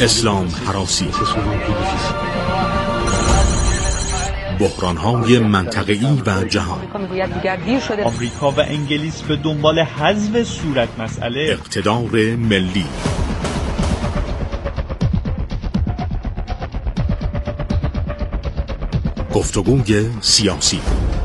اسلام هراسی، بحران‌های منطقه‌ای و جهان. آمریکا و انگلیس به دنبال حذف صورت مسئله، اقتدار ملی، گفتگوی سیاسی.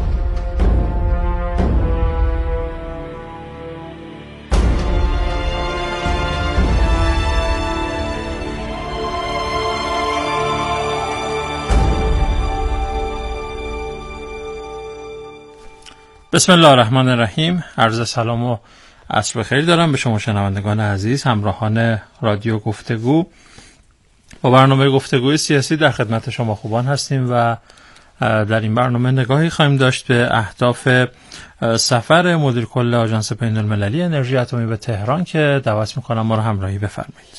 بسم الله الرحمن الرحیم. عرض سلام و عصر بخیر دارم به شما شنوندگان عزیز، همراهان رادیو گفتگو. با برنامه گفتگوی سیاسی در خدمت شما خوبان هستیم و در این برنامه نگاهی خواهیم داشت به اهداف سفر مدیر کل آژانس بین‌المللی انرژی اتمی به تهران که دعوت می‌کنم ما را همراهی بفرمایید.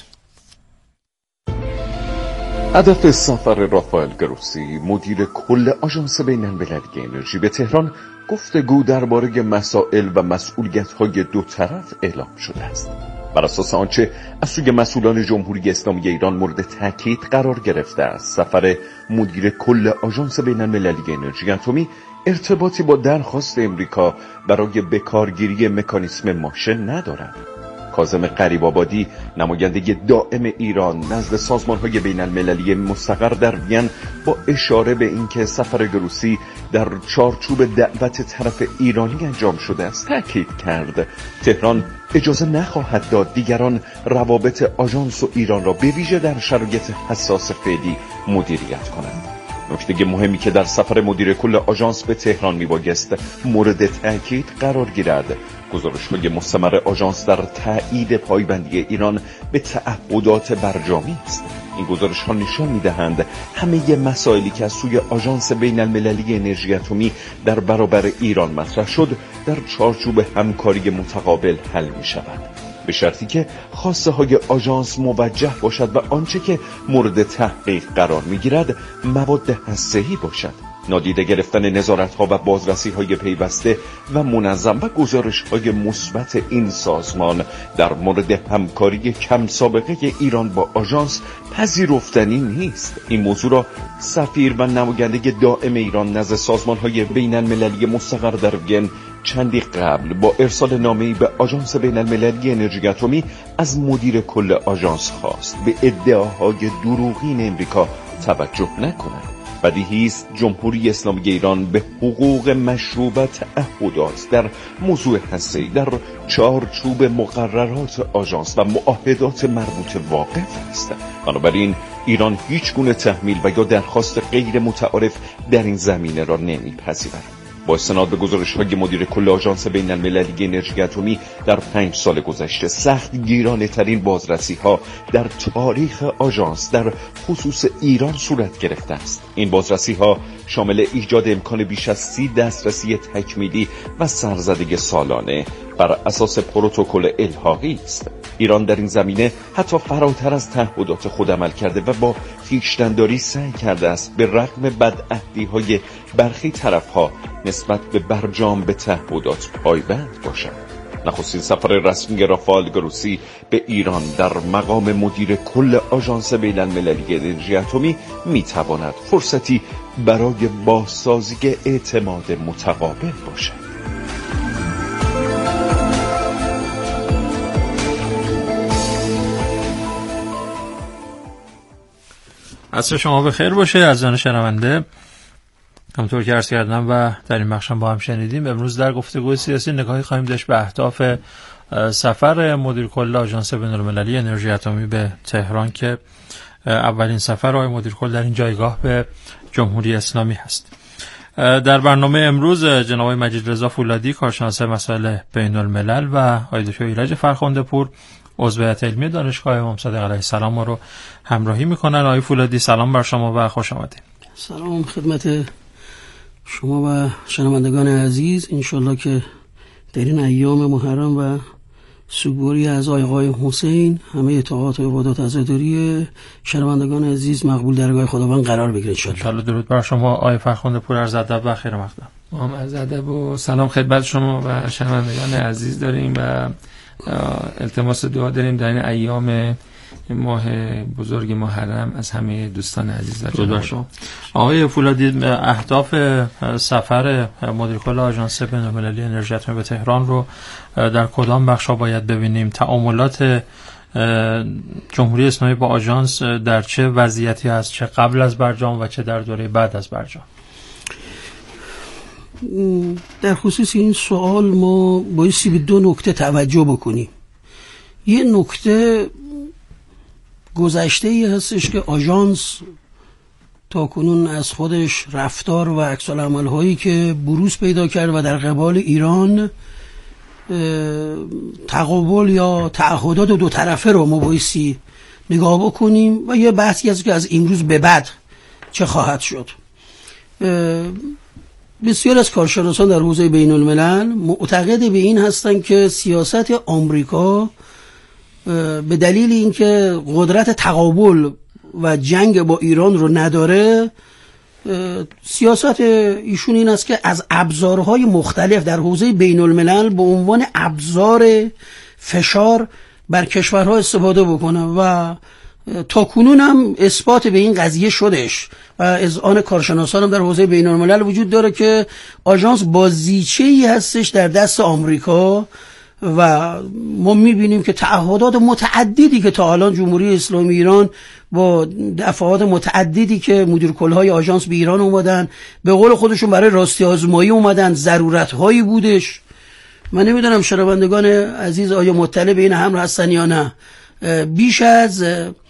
هدف سفر رافائل گروسی مدیر کل آژانس بین‌المللی انرژی به تهران گفتگو درباره مسائل و مسئولیت‌های دو طرف اعلام شده است. بر اساس آنچه از سوی مسئولان جمهوری اسلامی ایران مورد تاکید قرار گرفته است، سفر مدیر کل آژانس بین‌المللی انرژی اتمی ارتباطی با درخواست امریکا برای بکارگیری مکانیسم ماشه ندارد. کاظم غریب‌آبادی، نماینده دائم ایران نزد سازمان‌های بین‌المللی مستقر در وین، با اشاره به اینکه سفر گروسی در چارچوب دعوت طرف ایرانی انجام شده است، تاکید کرد تهران اجازه نخواهد داد دیگران روابط آژانس و ایران را به ویژه در شرایط حساس فعلی مدیریت کنند. نکته مهمی که در سفر مدیر کل آژانس به تهران میبایست مورد تاکید قرار گیرد، گزارش‌های مستمر آژانس در تایید پایبندی ایران به تعهدات برجامی است. این گزارش‌ها نشان می‌دهند همه مسائلی که از سوی آژانس بین‌المللی انرژی اتمی در برابر ایران مطرح شد در چارچوب همکاری متقابل حل می‌شود، به شرطی که خواسته های آژانس موجه باشد و آنچه که مورد تحقیق قرار میگیرد مواد هسته‌ای باشد. نادیده گرفتن نظارت‌ها و بازرسی‌های پیوسته و منظم و گزارش‌های مثبت این سازمان در مورد همکاری کم سابقه ایران با آژانس پذیرفتنی نیست. این موضوع را سفیر و نماینده دائم ایران نزد سازمان‌های بین‌المللی مستقر در وین چندی قبل با ارسال نامه‌ای به آژانس بین‌المللی انرژی اتمی از مدیر کل آژانس خواست به ادعاهای دروغین امریکا توجه نکند. بدیهی است جمهوری اسلامی ایران به حقوق مشروع و تعهدات در موضوع هسته‌ای در چارچوب مقررات آژانس و معاهدات مربوطه واقف است. بنابراین ایران هیچ گونه تحمیل و یا درخواست غیر متعارف در این زمینه را نمیپذیرد. با استناد به گزارش‌های مدیر کل آژانس بین‌المللی انرژی اتمی در 5 سال گذشته، سخت گیرانه‌ترین بازرسی‌ها در تاریخ آژانس در خصوص ایران صورت گرفته است. این بازرسی‌ها شامل ایجاد امکان بیش از 30 دسترسی تکمیلی و سرزده سالانه بر اساس پروتکل الحاقی است. ایران در این زمینه حتی فراتر از تعهدات خود عمل کرده و با خویشتن‌داری سعی کرده است به رغم بدعهدی‌های برخی طرف‌ها نسبت به برجام به تعهدات پایبند باشد. نخستین سفر رسمی رافائل گروسی به ایران در مقام مدیر کل آژانس بین‌المللی انرژی اتمی می‌تواند فرصتی برای بازسازی اعتماد متقابل باشد. عصر شما بخیر باشه عزیزان شنونده. همونطور که عرض کردم و در این بخش با هم شنیدیم، امروز در گفتگوی سیاسی نگاهی خواهیم داشت به اهداف سفر مدیر کل آژانس بین‌المللی انرژی اتمی به تهران که اولین سفر آقای مدیر کل در این جایگاه به جمهوری اسلامی هست. در برنامه امروز جناب مجید رضا فولادی، کارشناس مسائل بین‌الملل، و آقای دکتر ایرج فرخنده پور، عضو هیئت علمی دانشگاه امام صادق علیه السلام ما رو همراهی میکنن. آقای فولادی سلام بر شما و خوش آمدید. سلام خدمت شما و شنوندگان عزیز. انشالله که در این ایام محرم و سوگواری از آقای حسین همه اطاعات و عبادات عزاداری شنوندگان عزیز مقبول درگاه خداوند قرار بگیره انشالله. درود بر شما آقای فرخنده پور، عرض ادب و خیر مقدم. ما عرض ادب و سلام خدمت شما و شنوندگان عزیز داریم و التماس دعا داریم در این ایام ماه بزرگ محرم از همه دوستان عزیز و جناب. آقای فولادی، اهداف سفر مدیر کل آژانس بین‌المللی انرژی اتمی به تهران رو در کدام بخش‌ها باید ببینیم؟ تعاملات جمهوری اسلامی با آژانس در چه وضعیتی هست، چه قبل از برجام و چه در دوره بعد از برجام؟ در خصوص این سوال ما بایستی به دو نکته توجه بکنیم. یه نکته گذشته ای هستش که آژانس تا کنون از خودش رفتار و عکس‌العمل هایی که بروز پیدا کرد و در قبال ایران تقابل یا تعهدات دو طرفه رو ما بایستی نگاه بکنیم و یه بحثی هست که از امروز به بعد چه خواهد شد. بسیار از کارشناسان در حوزه بین الملل معتقد به این هستند که سیاست آمریکا به دلیل اینکه قدرت تقابل و جنگ با ایران رو نداره، سیاست ایشون این است که از ابزارهای مختلف در حوزه بین الملل به عنوان ابزار فشار بر کشورها استفاده بکنه و تا کنون هم اثبات به این قضیه شدش و از آن کارشناسان هم در حوزه بین الملل وجود داره که آژانس بازیچه‌ای هستش در دست آمریکا و ما میبینیم که تعهدات متعددی که تا الان جمهوری اسلامی ایران با دفعات متعددی که مدیر کلهای آژانس به ایران اومدن، به قول خودشون برای راستی آزمایی اومدن، ضرورت‌هایی بودش. من نمیدونم شنوندگان عزیز آیا مطلع به این امر هستن یا نه. بیش از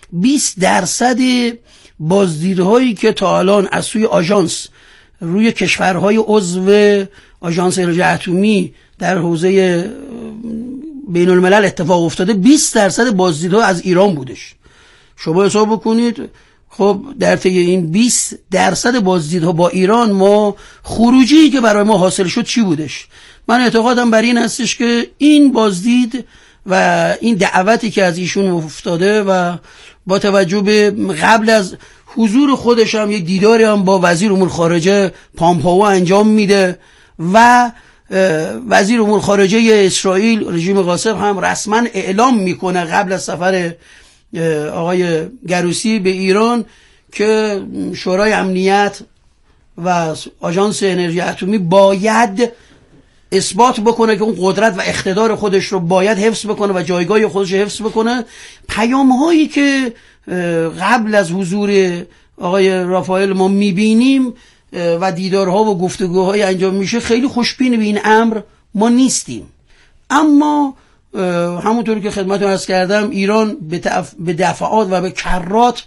20% بازدیدهایی که تا الان از سوی آژانس روی کشورهای عضو آژانس انرژی اتمی در حوزه بین الملل اتفاق افتاده، 20% بازدیدها از ایران بودش. شما حساب بکنید خب در طی این 20% بازدیدها با ایران ما خروجی که برای ما حاصل شد چی بودش؟ من اعتقادم بر این هستش که این بازدید و این دعوتی که از ایشون افتاده و با توجه به قبل از حضور خودش هم یک دیداری هم با وزیر امور خارجه پامپائو انجام میده و وزیر امور خارجه اسرائیل رژیم قاسم هم رسما اعلام میکنه قبل از سفر آقای گروسی به ایران که شورای امنیت و آژانس انرژی اتمی باید اثبات بکنه که اون قدرت و اقتدار خودش رو باید حفظ بکنه و جایگاه خودش رو حفظ بکنه. پیام هایی که قبل از حضور آقای رافائل ما میبینیم و دیدارها و گفتگوهای انجام میشه، خیلی خوشبین به این امر ما نیستیم. اما همونطور که خدمتتون عرض کردم ایران به دفعات و به کرات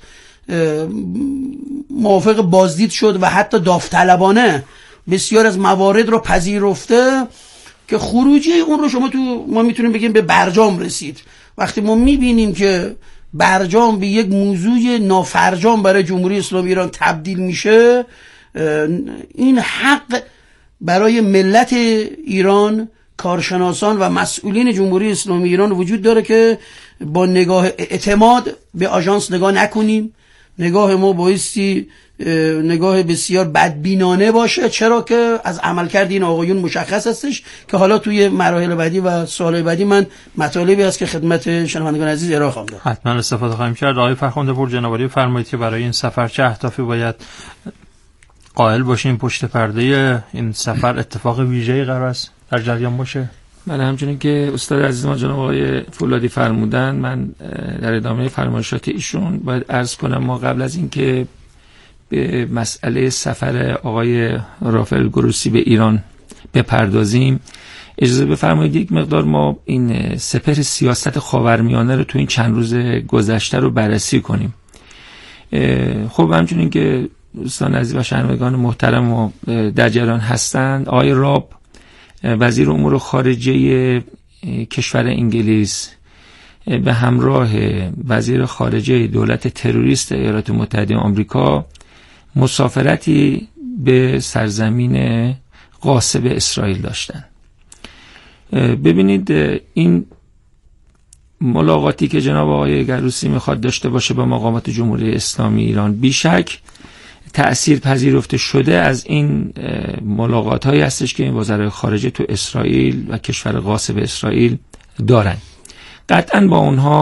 موافق بازدید شد و حتی داوطلبانه بسیار از موارد رو پذیرفته که خروجی اون رو ما میتونیم بگیم به برجام رسید. وقتی ما میبینیم که برجام به یک موضوع نافرجام برای جمهوری اسلامی ایران تبدیل میشه، این حق برای ملت ایران، کارشناسان و مسئولین جمهوری اسلامی ایران وجود داره که با نگاه اعتماد به آژانس نگاه نکنیم. نگاه ما بایستی نگاه بسیار بدبینانه باشه، چرا که از عملکرد این آقایون مشخص هستش که حالا توی مراحل بعدی و سوال بعدی من مطالبی هست که خدمت شنوندگان عزیز ارائه خواهم داد. حتما استفاده خواهیم کرد. آقای فرخنده پور جنابعالی فرمایید که برای این سفر چه اهدافی باید قائل باشیم؟ پشت پرده این سفر اتفاق ویژه‌ای قرار است در جریان باشه؟ بله، همچنین که استاد عزیز ما جناب آقای فولادی فرمودن، من در ادامه فرمایشات ایشون باید عرض کنم ما قبل از اینکه به مسئله سفر آقای رافائل گروسی به ایران بپردازیم، اجازه بفرمایید یک مقدار ما این سپهر سیاست خاورمیانه رو تو این چند روز گذشته رو بررسی کنیم. خب همچنین که دوستان عزیز و شنوندگان محترم و در جریان هستند، آقای راب وزیر امور خارجه کشور انگلیس به همراه وزیر خارجه دولت تروریست ایالات متحده آمریکا مسافرتی به سرزمین غاصب اسرائیل داشتند. ببینید این ملاقاتی که جناب آقای گروسی میخواد داشته باشه با مقامات جمهوری اسلامی ایران بیشک تأثیر پذیرفته شده از این ملاقات هایی هستش که این وزرای خارجه تو اسرائیل و کشور غاصب اسرائیل دارن. قطعا با اونها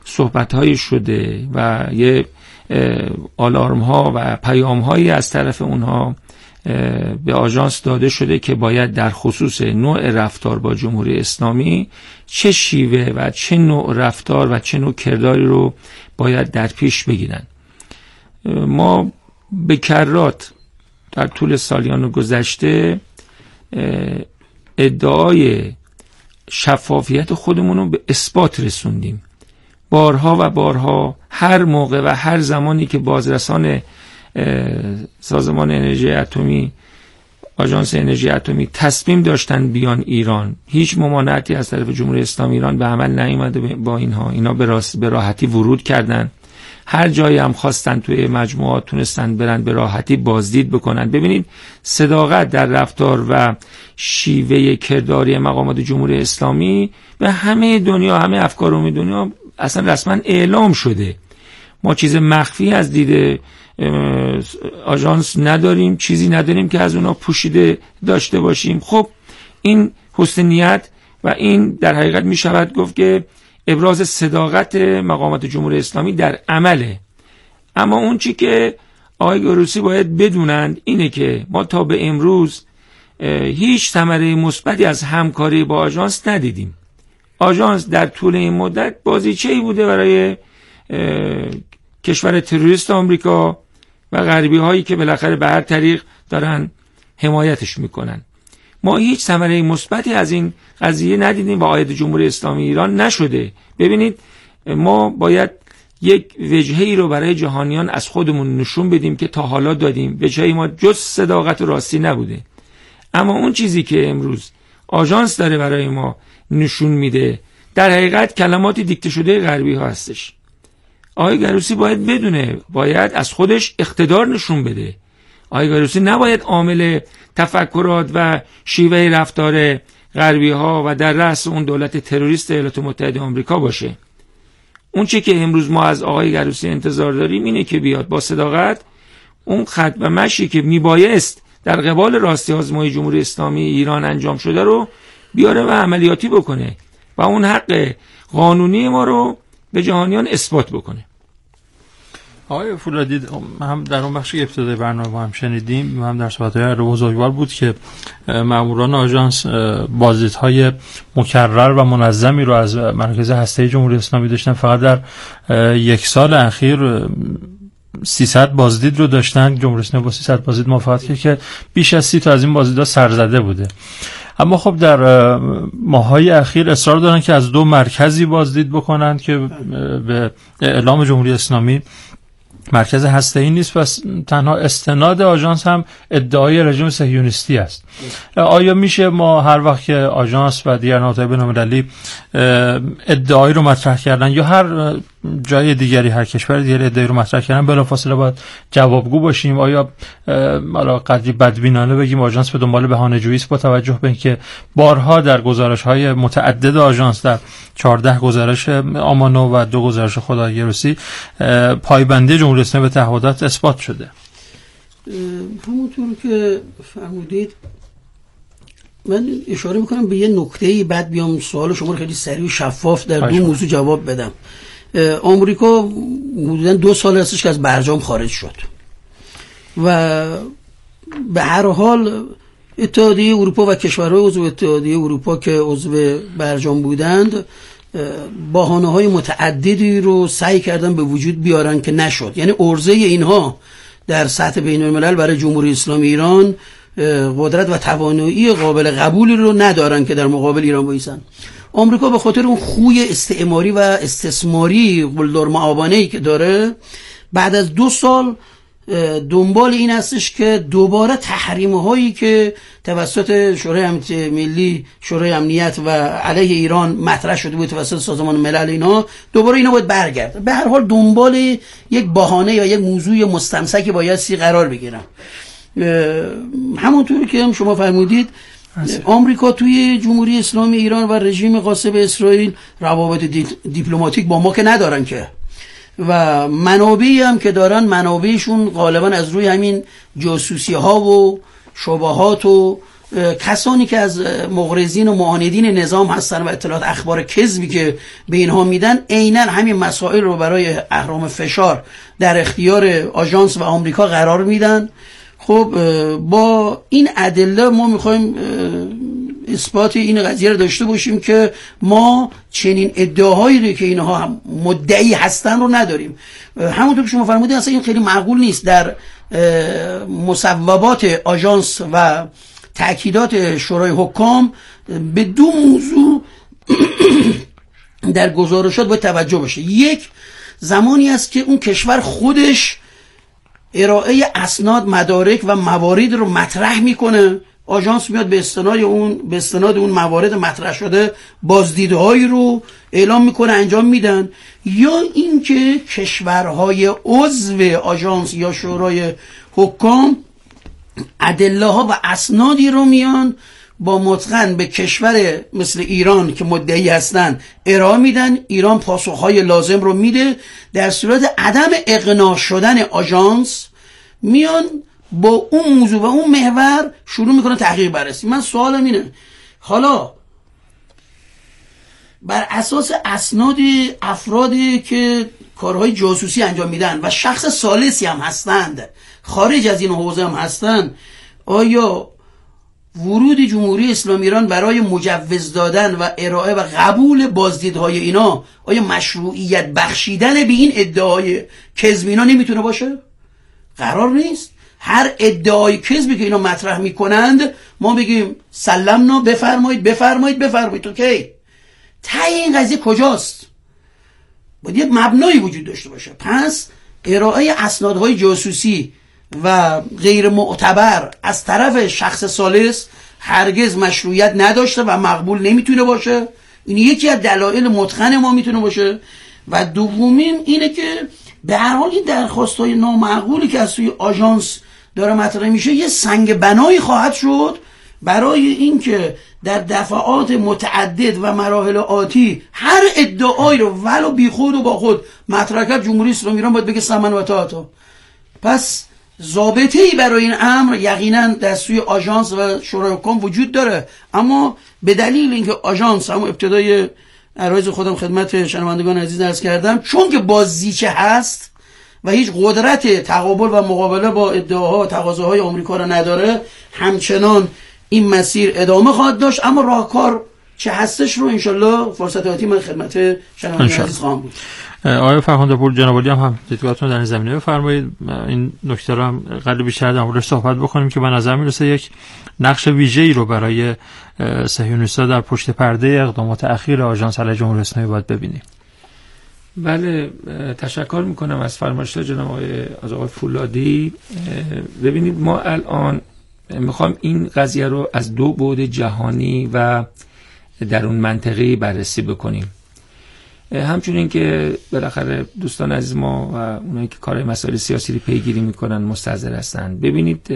صحبت‌های شده و یه آلارم‌ها و پیام‌هایی از طرف اونها به آژانس داده شده که باید در خصوص نوع رفتار با جمهوری اسلامی چه شیوه و چه نوع رفتار و چه نوع کرداری رو باید در پیش بگیرن. ما به کرات در طول سالیان گذشته ادعای شفافیت خودمون رو به اثبات رسوندیم. بارها و بارها هر موقع و هر زمانی که بازرسان سازمان انرژی اتمی، آژانس انرژی اتمی تصمیم داشتن بیان ایران، هیچ ممانعتی از طرف جمهوری اسلامی ایران به عمل نیامده. با اینا به راحتی ورود کردن. هر جایی هم خواستن توی مجموعات تونستن برن به راحتی بازدید بکنن. ببینید صداقت در رفتار و شیوه کرداری مقامات جمهوری اسلامی به همه دنیا، همه افکار عمومی دنیا اصلا رسما اعلام شده. ما چیز مخفی از دید آژانس نداریم، چیزی نداریم که از اونا پوشیده داشته باشیم. خب این حسن نیت و این در حقیقت می شود گفت که ابراز صداقت مقامات جمهوری اسلامی در عمله. اما اون چی که آقای گروسی باید بدونند اینه که ما تا به امروز هیچ ثمره مثبتی از همکاری با آژانس ندیدیم. آژانس در طول این مدت بازیچه‌ای بوده برای کشور تروریست آمریکا و غربی هایی که بالاخره به هر طریق دارن حمایتش میکنن. ما هیچ ثمره مثبتی از این قضیه ندیدیم و عاید جمهوری اسلامی ایران نشده. ببینید ما باید یک وجهه‌ای رو برای جهانیان از خودمون نشون بدیم که تا حالا دادیم. وجهه ما جز صداقت و راستی نبوده. اما اون چیزی که امروز آژانس داره برای ما نشون میده در حقیقت کلمات دیکته شده غربی ها هستش. آقای گروسی باید بدونه، باید از خودش اقتدار نشون بده. آقای گروسی نباید عامل تفکرات و شیوه رفتار غربی ها و در رأس اون دولت تروریست ایالات متحده آمریکا باشه. اون چی که امروز ما از آقای گروسی انتظار داریم اینه که بیاد با صداقت اون خط و مشی که میبایست در قبال راستی آزمایی جمهوری اسلامی ایران انجام شده رو بیاره و عملیاتی بکنه و اون حق قانونی ما رو به جهانیان اثبات بکنه. آقای فولادی، هم در اون بخش ابتدای برنامه هم شنیدیم، هم در صحبت‌های بزرگوار بود که ماموران آژانس بازدیدهای مکرر و منظمی رو از مرکز هسته‌ای جمهوری اسلامی داشتن. فقط در یک سال اخیر 300 بازدید رو داشتن. جمهوری اسلامی با 300 بازدید موافقت کرد که بیش از 30 تا از این بازدیدها سرزده بوده. اما خب در ماه‌های اخیر اصرار دارن که از 2 مرکزی بازدید بکنن که به اعلام جمهوری اسلامی مرکز هسته‌ای نیست و تنها استناد آژانس هم ادعای رژیم صهیونیستی است. آیا میشه ما هر وقت که آژانس و دیگر نهادهای بین‌المللی ادعایی رو مطرح کردن یا هر جای دیگری، هر کشور دیگری ادعایی رو مطرح کردن، بلافاصله باید جوابگو باشیم؟ آیا حالا قدری بدبینانه بگیم آژانس به دنبال بهانه‌جویی است با توجه به اینکه بارها در گزارش‌های متعدد آژانس، در 14 گزارش آمانو و 2 گزارش خدای گروسی، پایبندی جمهوری اسلامی به تعهدات اثبات شده؟ همونطور که فرمودید من اشاره میکنم به یه نکته‌ای، بعد بیام سوال شما رو خیلی سریع و شفاف در 2 موضوع جواب بدم. آمریکا حدوداً 2 سال هستش که از برجام خارج شد و به هر حال اتحادیه اروپا و کشورهای عضو اتحادیه اروپا که عضو برجام بودند بهانه‌های متعددی رو سعی کردن به وجود بیارن که نشد. یعنی عرضه اینها در سطح بین‌الملل برای جمهوری اسلامی ایران قدرت و توانایی قابل قبولی رو ندارن که در مقابل ایران بایستن. آمریکا به خاطر اون خوی استعماری و استثماری قلدر معابانه‌ای که داره بعد از 2 سال دنبال این هستش که دوباره تحریم‌هایی که توسط شورای امنیت ملی، شورای امنیت و علیه ایران مطرح شده بود توسط سازمان ملل، اینا دوباره اینا باید برگرده. به هر حال دنبال یک بهانه یا یک موضوع مستمسکی بایستی قرار بگیرن. همونطوری که هم شما فرمودید آمریکا توی جمهوری اسلامی ایران و رژیم غاصب اسرائیل روابط دیپلماتیک با ما که ندارن که، و منابعی هم که دارن منابعشون غالبا از روی همین جاسوسی ها و شبهات و کسانی که از مغرضین و معاندین نظام هستن و اطلاعات اخبار کذبی که به اینها میدن عیناً همین مسائل رو برای اهرام فشار در اختیار آژانس و آمریکا قرار میدن. خب با این ادله ما میخوایم اثبات این قضیه رو داشته باشیم که ما چنین ادعاهایی رو که اینها هم مدعی هستن رو نداریم. همونطور که شما فرمودید اصلا این خیلی معقول نیست. در مصوبات آژانس و تأکیدات شورای حکام به دو موضوع در گزارشات باید توجه بشه. یک، زمانی است که اون کشور خودش ارائه اسناد، مدارک و موارد رو مطرح میکنه، آژانس میاد به استناد اون موارد مطرح شده بازدیدهایی رو اعلام میکنه، انجام میدن. یا اینکه کشورهای عضو آژانس یا شورای حکام ادله ها و اسنادی رو میان با متقن به کشور مثل ایران که مدعی هستن ارائه میدن. ایران پاسخهای لازم رو میده. در صورت عدم اقناع شدن آژانس میان با اون موضوع و اون محور شروع میکنه تحقیق بررسی. من سوالم اینه، حالا بر اساس اسناد افرادی که کارهای جاسوسی انجام میدن و شخص ثالثی هم هستند، خارج از این حوزه هم هستند، آیا ورود جمهوری اسلامی ایران برای مجوز دادن و ارائه و قبول بازدیدهای اینا آیا مشروعیت بخشیدن به این ادعای کذب اینا نمیتونه باشه؟ قرار نیست هر ادعای کذبی که اینا مطرح میکنند ما بگیم سلمنا، بفرمایید اوکی. ته این قضیه کجاست؟ باید یک مبنایی وجود داشته باشه. پس ارائه اسنادهای جاسوسی و غیر معتبر از طرف شخص ثالث هرگز مشروعیت نداشته و مقبول نمیتونه باشه. این یکی از دلایل متقن ما میتونه باشه. و دومین اینه که به هر حال این درخواست‌های نامعقولی که از سوی آژانس داره مطرح میشه یه سنگ بنایی خواهد شد برای اینکه در دفعات متعدد و مراحل آتی هر ادعایی رو ولو بی خود و با خود مطرح کرد، جمهوری اسلامی ایران باید بگه سمن و طاعت. پس ضابطه‌ای برای این امر یقینا در سوی آژانس و شورای حکام وجود داره، اما به دلیل اینکه آژانس هم ابتدای عرایض خودم خدمت شنوندگان عزیز عرض کردم، چون که بازیچه هست و هیچ قدرت تقابل و مقابله با ادعاها و تقاضاهای آمریکا را نداره، همچنان این مسیر ادامه خواهد داشت. اما راهکار چه هستش رو انشالله فرصت آتی من خدمت شنوندگان عزیز خواهم بود. آقای فرخنده پور، جناب عالی هم دیدگاهتون در این زمینه بفرمایید. این نکته رو هم قدر بیشتر در موردش صحبت بکنیم که به نظر میرسه یک نقش ویژه‌ای رو برای صهیونیست‌ها در پشت پرده اقدامات اخیر آژانس علیه جمهوری اسلامی باید ببینیم. بله، تشکر میکنم از فرمایشات جناب آقای فولادی. ببینید ما الان میخوام این قضیه رو از دو بعد جهانی و در اون منطقه‌ای بررسی بکنیم. همچنین که بالاخره دوستان عزیز ما و اونایی که کارهای مسائل سیاسی رو پیگیری میکنن مستحضر هستن. ببینید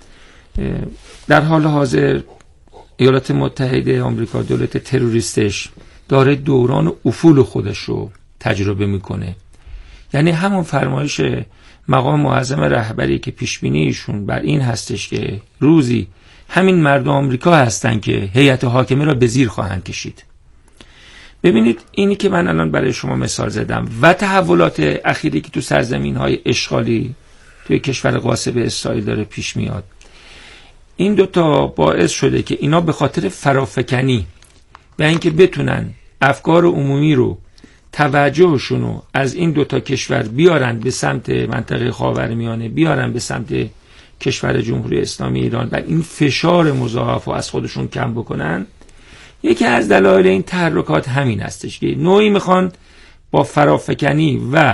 در حال حاضر ایالات متحده آمریکا، دولت تروریستش، داره دوران افول خودش رو تجربه میکنه. یعنی همون فرمایش مقام معظم رهبری که پیشبینی ایشون بر این هستش که روزی همین مردم آمریکا هستن که هیئت حاکمه را به زیر خواهند کشید. ببینید اینی که من الان برای شما مثال زدم و تحولات اخیری که تو سرزمین‌های اشغالی توی کشور غاصب اسرائیل داره پیش میاد، این دوتا باعث شده که اینا به خاطر فرافکنی و اینکه بتونن افکار عمومی رو، توجهشون رو از این دوتا کشور بیارن به سمت منطقه خاورمیانه، بیارن به سمت کشور جمهوری اسلامی ایران و این فشار مضاعف رو از خودشون کم بکنن. یکی از دلایل این تحرکات همین هستش که نوعی میخوان با فرافکنی و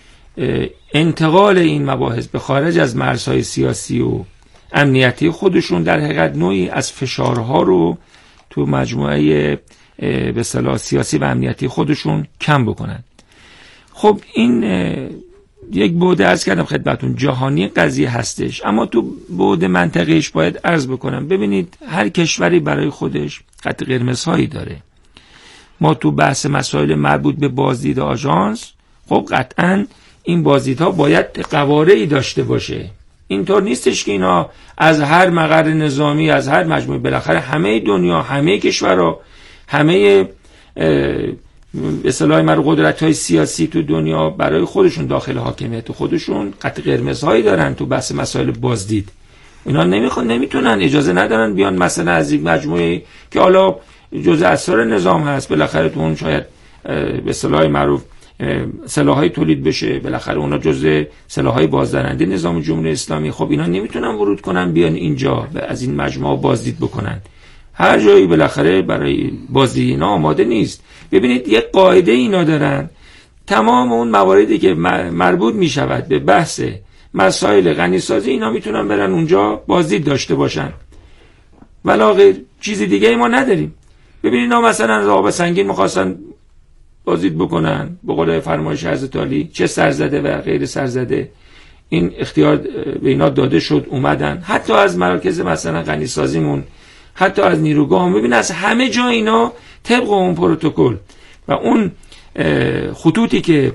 انتقال این مباحث به خارج از مرزهای سیاسی و امنیتی خودشون در حقیقت نوعی از فشارها رو تو مجموعه به اصطلاح سیاسی و امنیتی خودشون کم بکنن. خب این یک بعد عرض کردم خدمتون جهانی قضیه هستش، اما تو بعد منطقه‌ایش باید عرض بکنم. ببینید هر کشوری برای خودش خط قرمزهایی داره. ما تو بحث مسائل مربوط به بازدید آژانس، خب قطعاً این بازدیدها باید قوارعی داشته باشه اینطور نیستش که اینا از هر مقر نظامی، از هر مجموعه، بالاخره همه دنیا، همه کشورها، همه به اصطلاح من قدرت‌های سیاسی تو دنیا برای خودشون داخل حاکمیت خودشون خط قرمزهایی دارن تو بحث مسائل بازدید. اینا نمیتونن، اجازه ندارن بیان مثلا از این مجموعه که حالا جزء اسرار نظام هست، بالاخره تو اون شاید به اصطلاح معروف سلاح‌های تولید بشه، بالاخره اونا جزء سلاح‌های بازدارنده نظام جمهوری اسلامی. خب اینا نمیتونن ورود کنن بیان اینجا از این مجموعه بازدید بکنن. هر جایی بالاخره برای بازدید اینا آماده نیست. ببینید یک قاعده اینا دارن، تمام اون مواردی که مربوط میشود به بحث مسائل غنیسازی اینا میتونن برن اونجا بازدید داشته باشن، ولی چیز دیگه ای ما نداریم. ببینید اینا مثلا از آب سنگین میخواستن بازدید بکنن، به قول فرمایش حضرت علی، چه سرزده و غیر سرزده، این اختیار به اینا داده شد، اومدن حتی از مراکز مثلا غنیسازیمون، حتی از نیروگاه، ببین از همه جا اینا طبق اون پروتکل و اون خطوطی که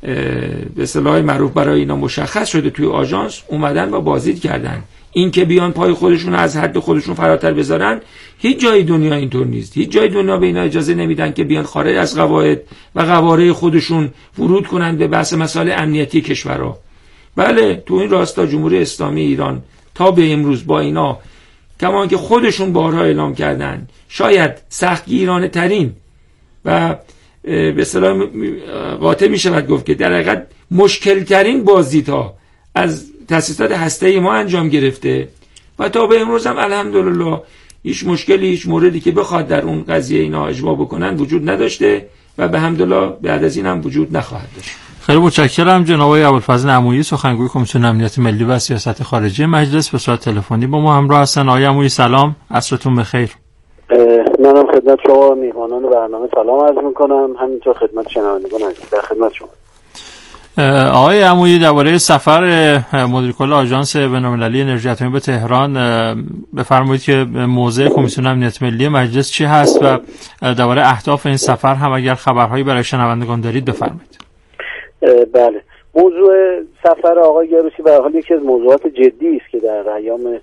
به اصطلاح معروف برای اینا مشخص شده توی آژانس اومدن و بازدید کردن. این که بیان پای خودشون از حد خودشون فراتر بذارن، هیچ جای دنیا اینطور نیست. هیچ جای دنیا به اینا اجازه نمیدن که بیان خارج از قواعد و قواره خودشون ورود کنن به بحث مسائل امنیتی کشورها. بله تو این راستا جمهوری اسلامی ایران تا به امروز با اینا، کما که خودشون بارها اعلام کردن، شاید سختگیرانه ترین و به اصطلاح قاطع می شود گفت که در حقیقت مشکل ترین بازدیدها از تأسیسات هسته‌ای ما انجام گرفته و تا به امروز هم الحمدلله هیچ مشکلی، هیچ موردی که بخواد در اون قضیه اینا اجماع بکنن وجود نداشته و به حمدالله بعد از این هم وجود نخواهد داشت. خیلی متشکرم جناب آقای ابوالفضل عمویی، سخنگوی کمیسیون امنیت ملی و سیاست خارجی مجلس، به صورت تلفنی با ما همراه هستن. آقای عمویی سلام، عصرتون بخیر. منم خدمت شما میهمانان برنامه سلام عرض میکنم، همینطور خدمت شنوندگان عزیز در خدمت شما. آقای عمویی درباره سفر مدیر کل آژانس بین‌المللی انرژی اتمی به تهران بفرمایید که موضع کمیسیون امنیت ملی مجلس چی هست و درباره اهداف این سفر هم اگر خبرهایی برای شنوندگان دارید بفرمایید. بله، موضوع سفر آقای گروسی به هر حال یکی از موضوعات جدی است که در ایام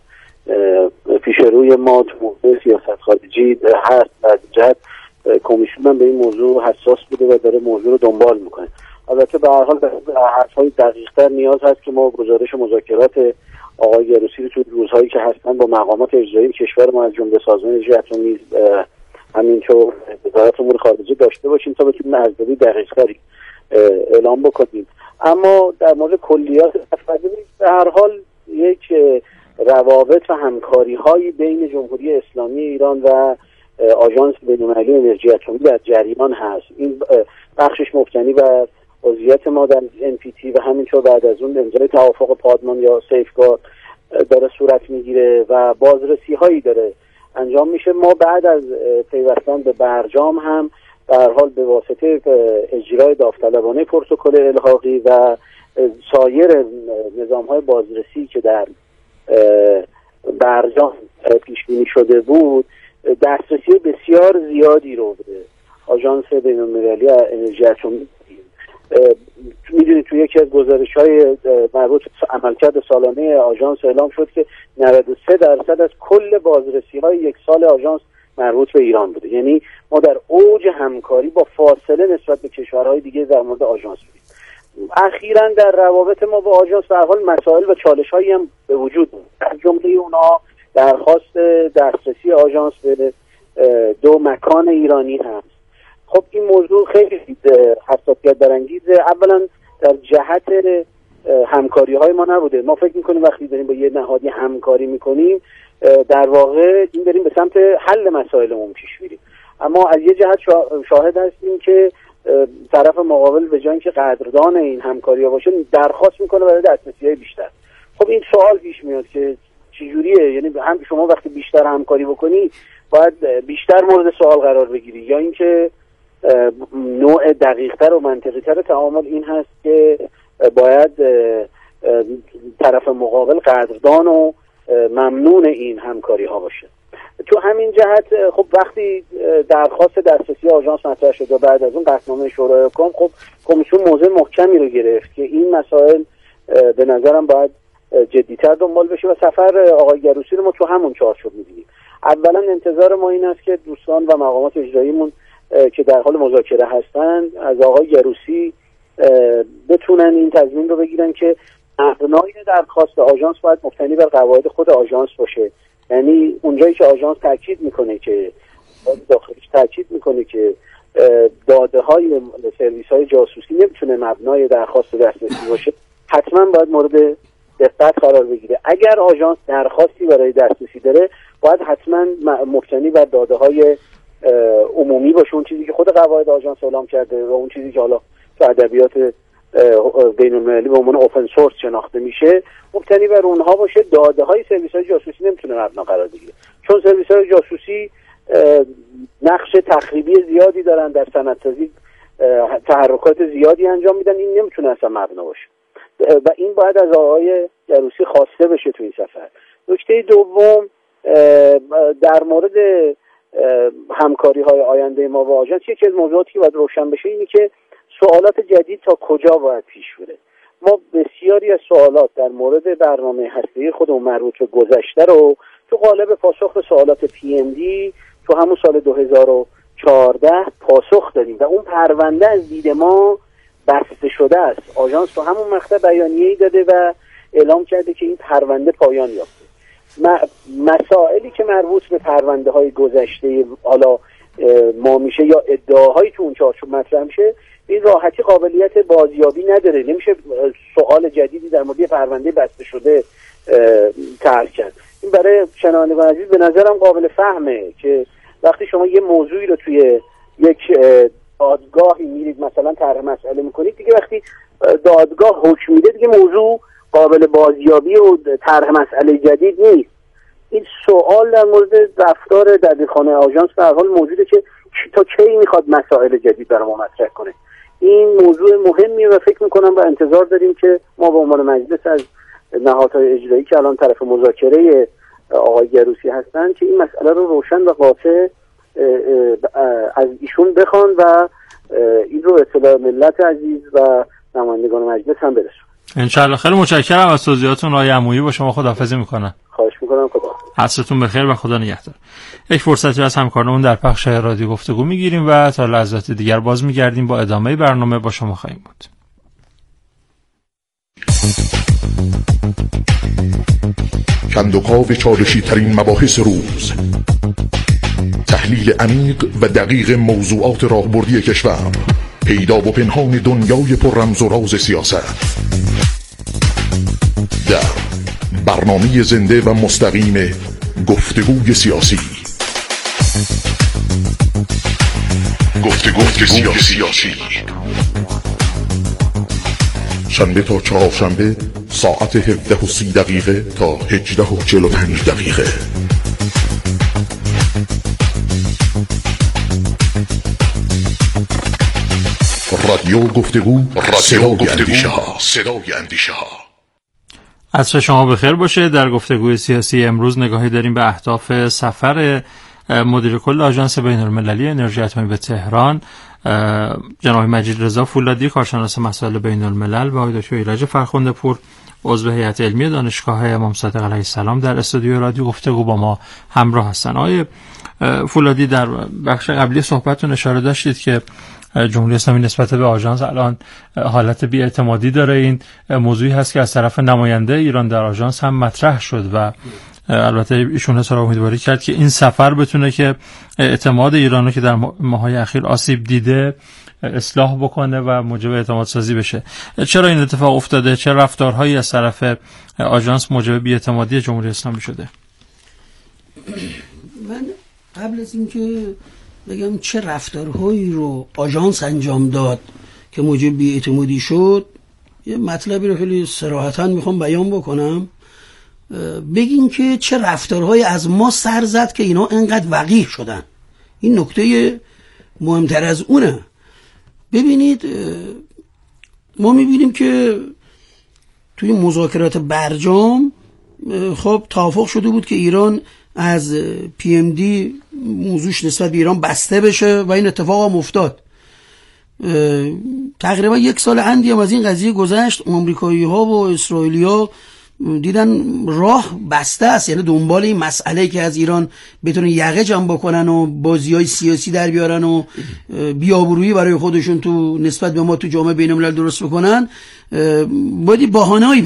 پیش روی ما تو موضوع سیاست خارجی هست و جهت کمیسیون هم به این موضوع حساس بوده و داره موضوع رو دنبال میکنه. البته به هر حال حرف‌های دقیق‌تر نیاز هست که ما گزارش مذاکرات آقای گروسی رو تو روزهایی که هستن با مقامات اجرایی کشور ما از جمله سازمان انرژی اتمی همینطور وزارت امور خارجه داشته باشیم تا بتونیم ارزیابی دقیق‌تری اعلام بکنیم. اما در مورد کلیات به هر حال یک روابط و همکاری‌هایی بین جمهوری اسلامی ایران و آژانس بین‌المللی انرژی اتمی در جریان هست. این بخشش مبتنی بر عضویت ما در NPT و همینطور بعد از اون امضای توافق پادمان یا سیفگارد داره صورت میگیره و بازرسی هایی داره انجام میشه. ما بعد از پیوستن به برجام هم در حال به واسطه اجرای داوطلبانه پروتکل الحاقی و سایر نظام‌های بازرسی که در برجام پیش بینی شده بود، دسترسی بسیار زیادی رو به آژانس بین‌المللی انرژی اتمی میدونید توی یکی از گزارش‌های مربوط عملکرد سالانه آژانس اعلام شد که 93% از کل بازرسی‌های یک سال آژانس مربوط به ایران بوده. یعنی ما در اوج همکاری با فاصله نسبت به کشورهای دیگه در مورد آژانس بودیم. اخیراً در روابط ما با آژانس به هر حال مسائل و چالش‌هایی هم به وجود اومد. از جمله اونها درخواست دسترسی آژانس به دو مکان ایرانی هست. خب این موضوع خیلی حساسیت برانگیزه. اولا در جهت همکاری های ما نبوده. ما فکر میکنیم وقتی داریم با یه نهادی همکاری میکنیم در واقع این داریم به سمت حل مسائلمون پیش میریم، اما از یه جهت شاهد هستیم که طرف مقابل به جای اینکه قدردان این همکاری ها باشه درخواست میکنه برای دسترسی های بیشتر. خب این سوال پیش میاد که چجوریه؟ یعنی هم شما وقتی بیشتر همکاری بکنی باید بیشتر مورد سوال قرار بگیری، یا اینکه نوع دقیق‌تر و منطقی‌تر تعامل این هست که باید طرف مقابل قدردان و ممنون این همکاری ها باشه. تو همین جهت خب وقتی درخواست دسترسی آژانس مطرح شد و بعد از اون قطعنامه شورای حکام، خب کمیسیون موضع محکمی رو گرفت که این مسائل به نظرم باید جدی‌تر دنبال بشه و سفر آقای گروسی رو ما تو همون چارچوب می‌بینیم. اولا انتظار ما این است که دوستان و مقامات اجراییمون که در حال مذاکره هستند از آقای گروسی بتونن این تضمین رو بگیرن که مبنای درخواست آژانس باید مبتنی بر قواعد خود آژانس باشه. یعنی اونجایی که آژانس تاکید میکنه که داخلیش تاکید میکنه که داده‌های سرویس‌های جاسوسی نمیتونه مبنای درخواست دسترسی باشه، حتما باید مورد دقت قرار بگیره. اگر آژانس درخواستی برای دسترسی داره باید حتما مبتنی بر داده‌های عمومی باشه، اون چیزی که خود قواعد آژانس اعلام کرده و اون چیزی که حالا تو ادبیات بین‌المللی به عنوان اوپن سورس شناخته میشه مبتنی بر اونها باشه. داده‌های سرویس‌های جاسوسی نمیتونه مبنا قرار بگیره، چون سرویس‌های جاسوسی نقش تخریبی زیادی دارن در سندسازی، تحرکات زیادی انجام میدن، این نمیتونه اصلا مبنا باشه و این باید از آقای گروسی خواسته بشه تو این سفر. نکته دوم در مورد همکاری‌های آینده ما با آژانس، یکی از موضوعاتی که باید روشن بشه اینه که سوالات جدید تا کجا باید پیش بره. ما بسیاری از سوالات در مورد برنامه هسته‌ای خودمون مربوط به گذشته رو تو قالب پاسخ به سوالات PMD تو همون سال 2014 پاسخ دادیم و اون پرونده از دید ما بسته شده است. آژانس تو همون مقطع بیانیه‌ای داده و اعلام کرده که این پرونده پایان یافته. مسائلی که مربوط به پرونده های گذشته حالا ما میشه یا ادعاهایی تو اون چارچوب مطرح میشه، این راحتی قابلیت بازیابی نداره، نمیشه سوال جدیدی در مورد پرونده بسته شده طرح کرد. این برای شنوندگان عزیز به نظرم قابل فهمه که وقتی شما یه موضوعی رو توی یک دادگاهی میرید مثلا طرح مسئله میکنید، دیگه وقتی دادگاه حکم میده دیگه موضوع قابل بازیابی و طرح مسئله جدید نیست. این سوال در مورد رفتار دبیرخانه آژانس به هر حال موجوده که تا کی میخواد مسائل جدید برای ما مطرح کنه. این موضوع مهمیه و فکر میکنم و انتظار داریم که ما به عنوان مجلس از نهادهای اجرایی که الان طرف مذاکره آقای گروسی هستن که این مسئله رو روشن و قاطع از ایشون بخوان و این رو اطلاع ملت عزیز و نمایندگان مجلس هم برسون. انشالله. خیلی متشکرم از توضیحاتون آقای عمویی. با شما خداحافظی میکنم. خواهش میکنم. خدا عصرتون بخیر و خدا نگهدار. یک فرصتی از همکارانمون در پخش رادیو گفتگو میگیریم و تا لحظات دیگر باز میگردیم با ادامه برنامه. با شما خواهیم بود. کندوقاو چالشی ترین مباحث روز، تحلیل عمیق و دقیق موضوعات راهبردی کشور، پیدا و پنهان دنیای پر رمز و راز سیاست، در برنامه زنده و مستقیم گفتگوی سیاسی. گفتگوی سیاسی شنبه تا چهارشنبه ساعت 17:30 تا 18:45. رادیو گفتگو، صدای اندیشه ها. عصر شما بخیر باشه. در گفتگوی سیاسی امروز نگاهی داریم به اهداف سفر مدیر کل آژانس بین‌المللی انرژی اتمی به تهران، جناب مجید رضا فولادی، کارشناس مسائل بین‌الملل، و آقای دکتر ایرج فرخنده پور، عضو هیئت علمی دانشگاه امام صادق علیه السلام در استودیو رادیو گفتگو با ما همراه هستند. آقای فولادی، در بخش قبلی صحبتتون اشاره داشتید که جمهوری اسلامی نسبت به آژانس الان حالت بی‌اعتمادی داره. این موضوعی هست که از طرف نماینده ایران در آژانس هم مطرح شد و البته ایشون اظهار امیدواری کرد که این سفر بتونه که اعتماد ایران رو که در ماه‌های اخیر آسیب دیده اصلاح بکنه و موجب اعتماد سازی بشه. چرا این اتفاق افتاده؟ چه رفتارهایی از طرف آژانس موجب بی‌اعتمادی جمهوری اسلامی شده؟ من قبل از اینکه بگم چه رفتارهایی رو آژانس انجام داد که موجب بی‌اعتمادی شد، یه مطلبی رو خیلی صراحتاً میخوام بیان بکنم. بگین که چه رفتارهایی از ما سر زد که اینا انقدر وقیح شدن. این نکته مهمتر از اونه. ببینید، ما میبینیم که توی مذاکرات برجام خب توافق شده بود که ایران از PMD موضوعش نسبت به ایران بسته بشه و این اتفاق هم افتاد. تقریبا 1 سال اندی هم از این قضیه گذشت. آمریکایی ها و اسرائیلی ها دیدن راه بسته است، یعنی دنبال این مسئله که از ایران بتونن یقه جمع بکنن و بازی‌های سیاسی در بیارن و بی‌آبرویی برای خودشون تو نسبت به ما تو جامعه بین‌الملل درست بکنن، باید بهانه‌ای